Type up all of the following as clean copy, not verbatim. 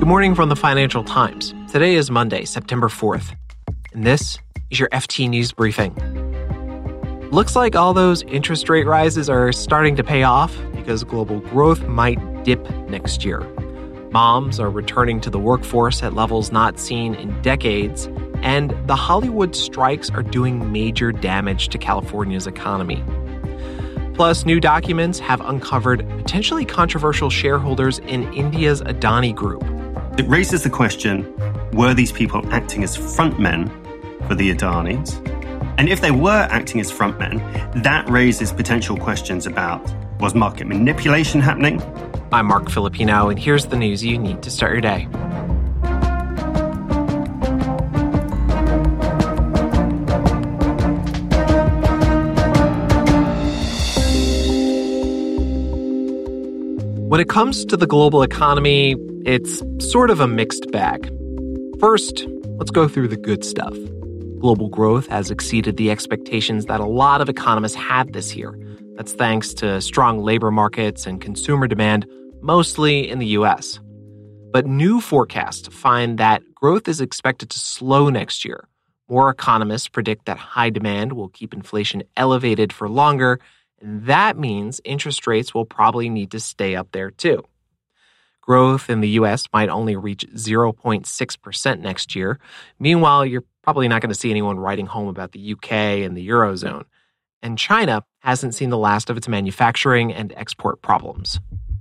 Good morning from the Financial Times. Today is Monday, September 4th, and this is your FT News Briefing. Looks like all those interest rate rises are starting to pay off because global growth might dip next year. Moms are returning to the workforce at levels not seen in decades, and the Hollywood strikes are doing major damage to California's economy. Plus, new documents have uncovered potentially controversial shareholders in India's Adani Group. It raises the question, were these people acting as frontmen for the Adanis? And if they were acting as frontmen, that raises potential questions about, was market manipulation happening? I'm Mark Filipino, and here's the news you need to start your day. When it comes to the global economy, it's sort of a mixed bag. First, let's go through the good stuff. Global growth has exceeded the expectations that a lot of economists had this year. That's thanks to strong labor markets and consumer demand, mostly in the U.S. But new forecasts find that growth is expected to slow next year. More economists predict that high demand will keep inflation elevated for longer, and that means interest rates will probably need to stay up there too. Growth in the U.S. might only reach 0.6% next year. Meanwhile, you're probably not going to see anyone writing home about the U.K. and the Eurozone. And China hasn't seen the last of its manufacturing and export problems.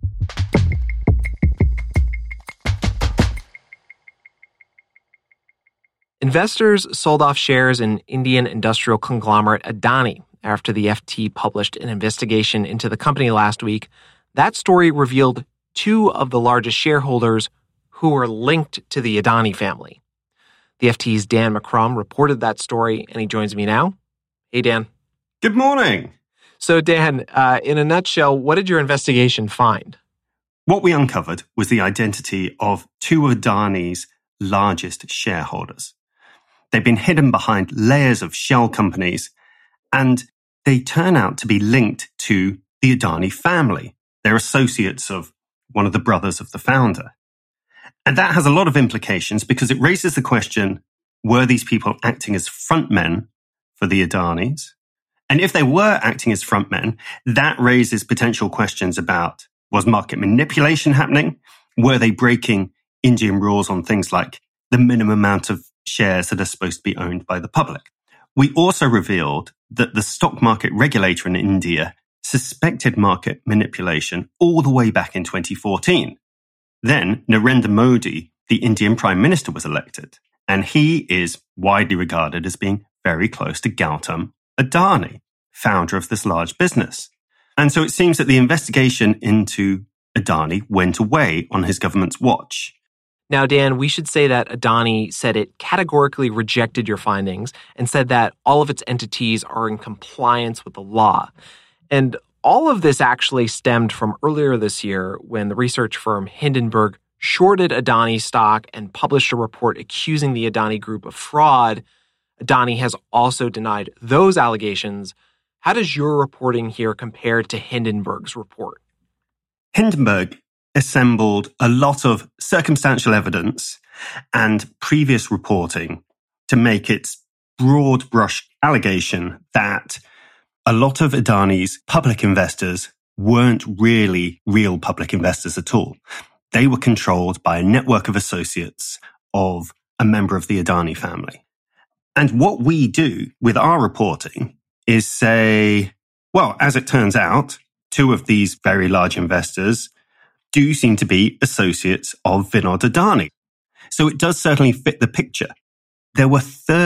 Investors sold off shares in Indian industrial conglomerate Adani after the FT published an investigation into the company last week. That story revealed two of the largest shareholders who were linked to the Adani family. The FT's Dan McCrum reported that story, and he joins me now. Hey, Dan. Good morning. So, Dan, in a nutshell, what did your investigation find? What we uncovered was the identity of two of Adani's largest shareholders. They've been hidden behind layers of shell companies, and they turn out to be linked to the Adani family. They're associates of one of the brothers of the founder. And that has a lot of implications because it raises the question, were these people acting as frontmen for the Adanis? And if they were acting as frontmen, that raises potential questions about, was market manipulation happening? Were they breaking Indian rules on things like the minimum amount of shares that are supposed to be owned by the public? We also revealed that the stock market regulator in India suspected market manipulation all the way back in 2014. Then Narendra Modi, the Indian Prime Minister, was elected, and he is widely regarded as being very close to Gautam Adani, founder of this large business. And so it seems that the investigation into Adani went away on his government's watch. Now, Dan, we should say that Adani said it categorically rejected your findings and said that all of its entities are in compliance with the law. And all of this actually stemmed from earlier this year when the research firm Hindenburg shorted Adani stock and published a report accusing the Adani Group of fraud. Adani has also denied those allegations. How does your reporting here compare to Hindenburg's report? Hindenburg assembled a lot of circumstantial evidence and previous reporting to make its broad brush allegation that a lot of Adani's public investors weren't really real public investors at all. They were controlled by a network of associates of a member of the Adani family. And what we do with our reporting is say, well, as it turns out, two of these very large investors do seem to be associates of Vinod Adani. So it does certainly fit the picture. There were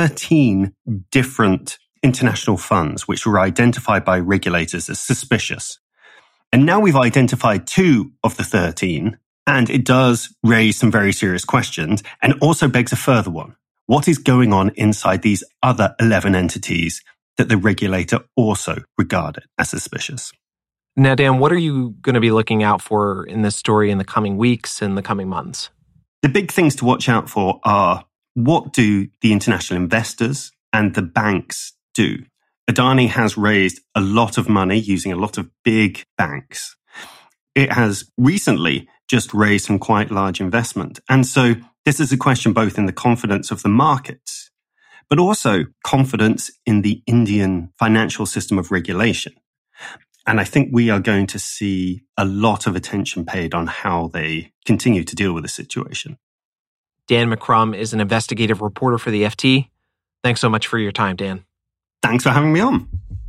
13 different international funds which were identified by regulators as suspicious. And now we've identified two of the 13, and it does raise some very serious questions and also begs a further one. What is going on inside these other 11 entities that the regulator also regarded as suspicious? Now, Dan, what are you going to be looking out for in this story in the coming weeks and the coming months? The big things to watch out for are, what do the international investors and the banks do? Adani has raised a lot of money using a lot of big banks. It has recently just raised some quite large investment. And so this is a question both in the confidence of the markets, but also confidence in the Indian financial system of regulation. And I think we are going to see a lot of attention paid on how they continue to deal with the situation. Dan McCrum is an investigative reporter for the FT. Thanks so much for your time, Dan. Thanks for having me on.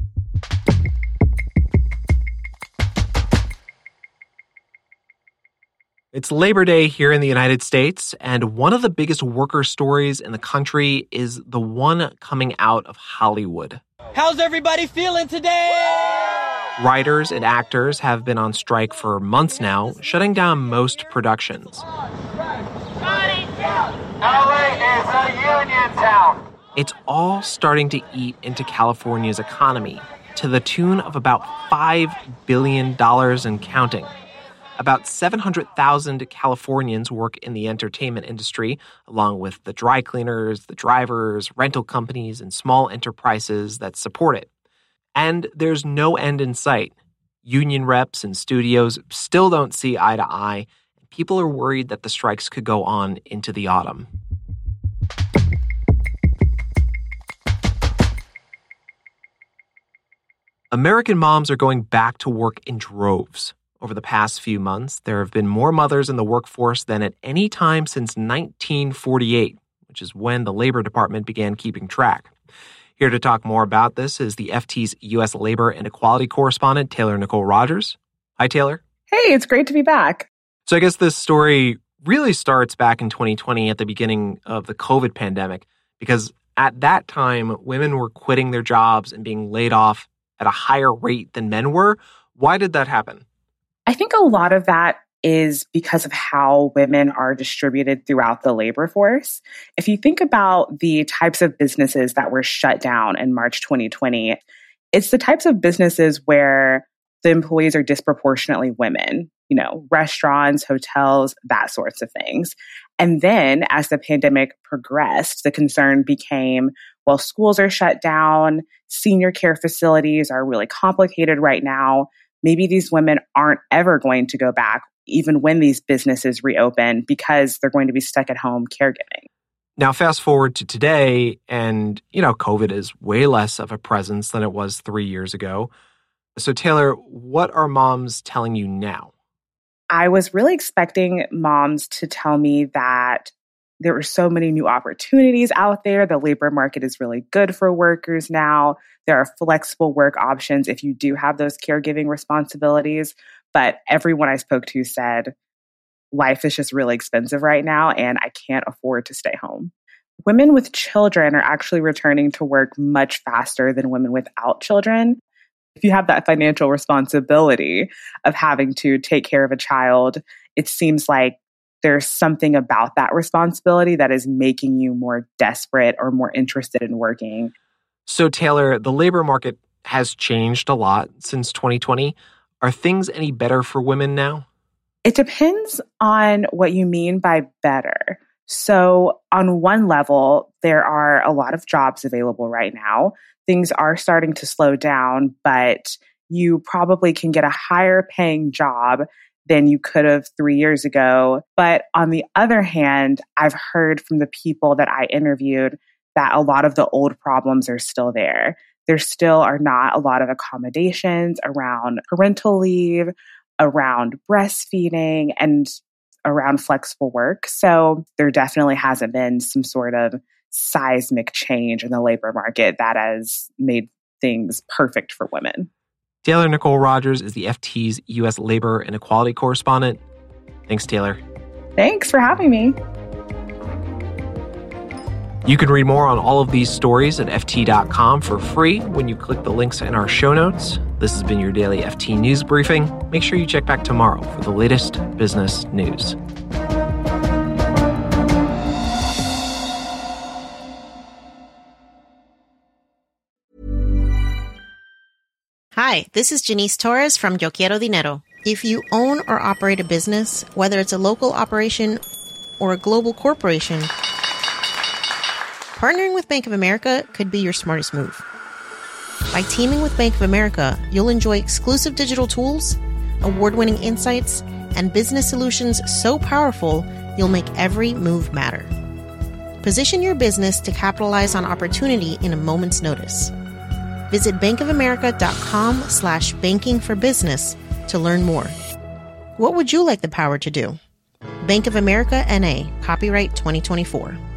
It's Labor Day here in the United States, and one of the biggest worker stories in the country is the one coming out of Hollywood. How's everybody feeling today? Writers and actors have been on strike for months now, shutting down most productions. LA is a union town. It's all starting to eat into California's economy to the tune of about $5 billion and counting. About 700,000 Californians work in the entertainment industry, along with the dry cleaners, the drivers, rental companies, and small enterprises that support it. And there's no end in sight. Union reps and studios still don't see eye to eye. People are worried that the strikes could go on into the autumn. American moms are going back to work in droves. Over the past few months, there have been more mothers in the workforce than at any time since 1948, which is when the Labor Department began keeping track. Here to talk more about this is the FT's U.S. Labor and Equality correspondent, Taylor Nicole Rogers. Hi, Taylor. Hey, it's great to be back. So I guess this story really starts back in 2020 at the beginning of the COVID pandemic, because at that time, women were quitting their jobs and being laid off at a higher rate than men were. Why did that happen? I think a lot of that is because of how women are distributed throughout the labor force. If you think about the types of businesses that were shut down in March 2020, it's the types of businesses where the employees are disproportionately women, restaurants, hotels, that sorts of things. And then as the pandemic progressed, the concern became, well, schools are shut down, senior care facilities are really complicated right now. Maybe these women aren't ever going to go back, even when these businesses reopen, because they're going to be stuck at home caregiving. Now, fast forward to today, and, COVID is way less of a presence than it was 3 years ago. So, Taylor, what are moms telling you now? I was really expecting moms to tell me that there are so many new opportunities out there. The labor market is really good for workers now. There are flexible work options if you do have those caregiving responsibilities. But everyone I spoke to said, life is just really expensive right now, and I can't afford to stay home. Women with children are actually returning to work much faster than women without children. If you have that financial responsibility of having to take care of a child, it seems like there's something about that responsibility that is making you more desperate or more interested in working. So, Taylor, the labor market has changed a lot since 2020. Are things any better for women now? It depends on what you mean by better. So, on one level, there are a lot of jobs available right now. Things are starting to slow down, but you probably can get a higher paying job than you could have 3 years ago. But on the other hand, I've heard from the people that I interviewed that a lot of the old problems are still there. There still are not a lot of accommodations around parental leave, around breastfeeding, and around flexible work. So there definitely hasn't been some sort of seismic change in the labor market that has made things perfect for women. Taylor Nicole Rogers is the FT's U.S. Labor and Equality correspondent. Thanks, Taylor. Thanks for having me. You can read more on all of these stories at FT.com for free when you click the links in our show notes. This has been your daily FT News Briefing. Make sure you check back tomorrow for the latest business news. Hi, this is Janice Torres from Yo Quiero Dinero. If you own or operate a business, whether it's a local operation or a global corporation, partnering with Bank of America could be your smartest move. By teaming with Bank of America, you'll enjoy exclusive digital tools, award-winning insights, and business solutions so powerful, you'll make every move matter. Position your business to capitalize on opportunity in a moment's notice. Visit bankofamerica.com/bankingforbusiness to learn more. What would you like the power to do? Bank of America, N.A., copyright 2024.